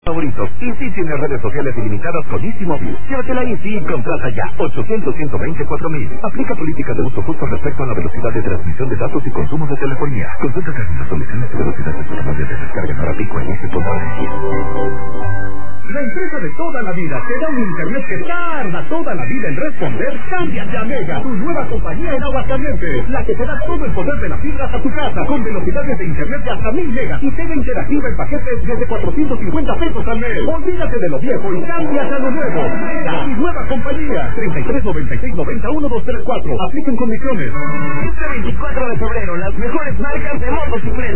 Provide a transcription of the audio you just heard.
favoritos. Y si tienes redes sociales ilimitadas con Easy Móvil, llévatela Easy y contrata ya 800-124-1000. Aplica políticas de uso justo respecto a la velocidad de transmisión de datos y consumo de telefonía. Consulta términos, condiciones y velocidades de programa de descarga para pico en Easy.es. La empresa de toda la vida te da un internet que tarda toda la vida en responder. Cámbiate a Mega, tu nueva compañía en Aguascalientes, la que te da todo el poder de la fibra a tu casa, con velocidades de internet de hasta 1000 megas y TV interactiva en paquetes desde 450 pesos al mes. Olvídate de lo viejo y cámbiate a lo nuevo. Mega, tu nueva compañía. 3396-91234. Apliquen condiciones. Este 24 de febrero, las mejores marcas de motocicletas.